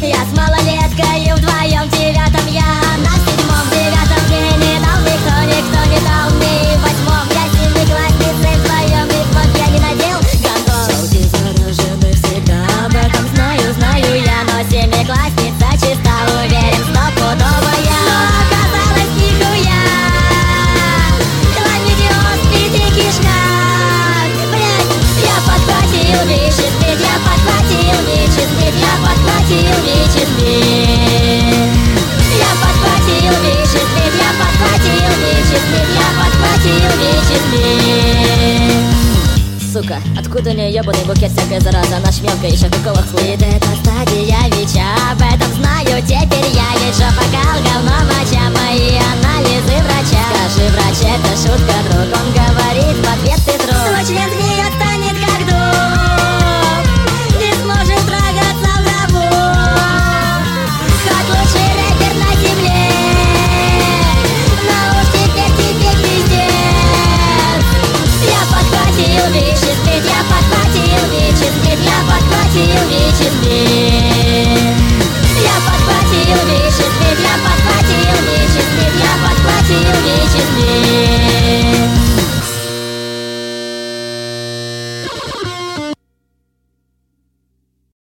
Я с малолеткой вдвоем в 9-м, я на 7-м, 9-м мне не дал никто не дал мне и в 8-м. Я семиклассницей вдвоем ведь я не надел гондон. Челси заражены всегда, об этом знаю я, но семиклассница чиста, уверен, стопудовая. Но оказалось нихуя, хламидиоз, пятый кишках. Блять, я подхватил ВИЧ-СПИД, я подхватил ВИЧ-СПИД, я подхватил ВИЧ-СПИД. Я подхватил ВИЧ-СПИД, я подхватил ВИЧ-СПИД, я подхватил ВИЧ-СПИД. Сука, откуда у нее ебаный букет всякой заразы? Она шмелка, еще какого хуя? Это стадия ВИЧа, об этом знаю теперь я. Ведь жопа, кал, говно, моча, мои анализы врача. Скажи, врач, это шутка, друг, он говорит в ответ, ты друг. Твой член гниет, станет как дуб, не сможет трогаться в гробу. Хоть лучший рэпер на земле, но уж теперь тебе пиздец. Я подхватил ВИЧ-СПИД, я подхватил ВИЧ-СПИД, я подхватил ВИЧ-СПИД.